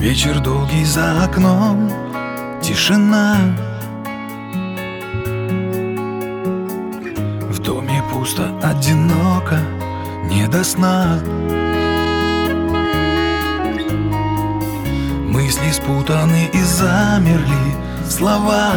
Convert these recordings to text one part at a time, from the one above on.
Вечер долгий за окном, тишина. В доме пусто, одиноко, не до сна. Мысли спутаны и замерли слова,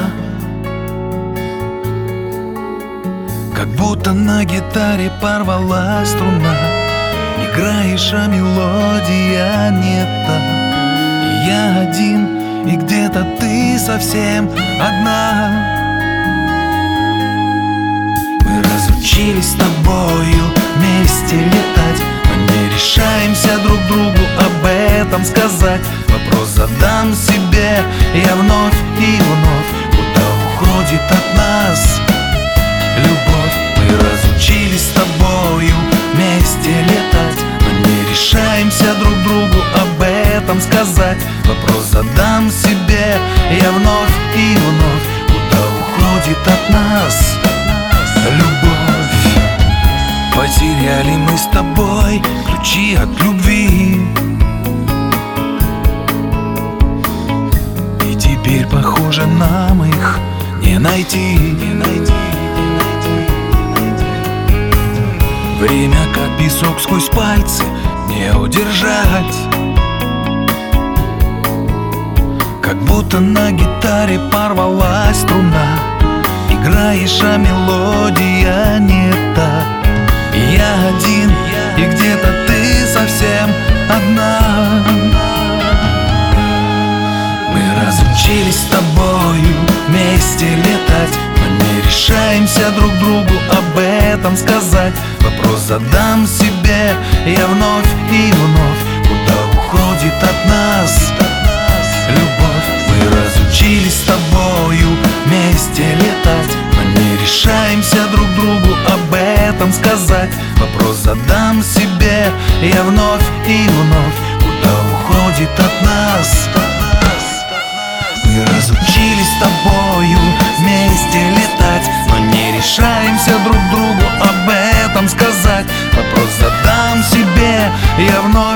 как будто на гитаре порвалась струна. Играешь, а мелодия не та. И я один, и где-то ты совсем одна. Мы разучились с тобою вместе летать, но не решаемся друг другу об этом сказать. Вопрос задам себе я вновь и вновь: куда уходит от нас любовь? Мы разучились с тобою вместе летать, но не решаемся друг другу об этом сказать. Вопрос задам себе я вновь и вновь: куда уходит от нас любовь? Потеряли мы с тобой ключи от любви, и теперь, похоже, нам их не найти. Время, как песок, сквозь пальцы не удержать, как будто на гитаре порвалась струна. Играешь, а мелодия не та. И я один, и где-то ты совсем одна. Мы разучились с тобою вместе летать, но не решаемся друг другу об этом сказать. Вопрос задам себе я вновь и вновь: куда уходит от нас любовь? Мы разучились с тобою вместе летать, но не решаемся друг другу об этом сказать. Вопрос задам себе я вновь и вновь: куда уходит от нас? Мы разучились с тобою вместе летать, но не решаемся друг другу об этом сказать. Вопрос задам себе я вновь